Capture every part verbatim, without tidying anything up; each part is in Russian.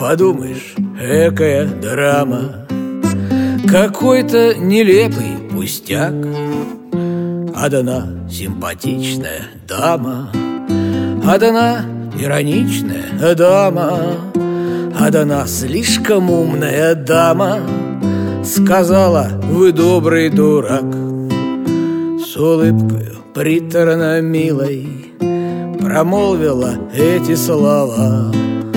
Подумаешь, экая драма, какой-то нелепый пустяк. Одна симпатичная дама, одна ироничная дама, одна слишком умная дама сказала: вы добрый дурак. С улыбкою приторно милой промолвила эти слова.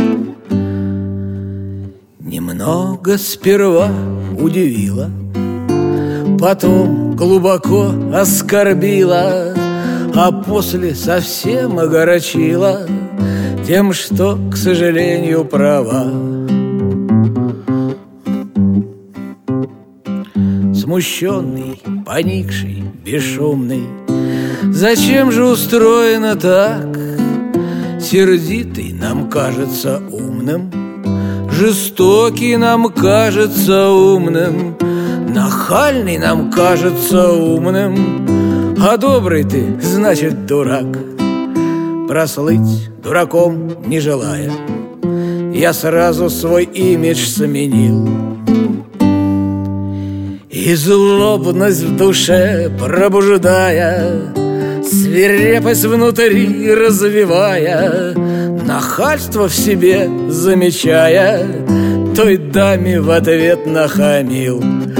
Немного сперва удивила, потом глубоко оскорбила, а после совсем огорчила тем, что, к сожалению, права. Смущенный, поникший, бесшумный, зачем же устроено так? Сердитый нам кажется умным, жестокий нам кажется умным, нахальный нам кажется умным, а добрый ты, значит, дурак. Прослыть дураком не желая, я сразу свой имидж сменил, и злобность в душе пробуждая, свирепость внутри развивая, нахальство в себе замечая, той даме в ответ нахамил.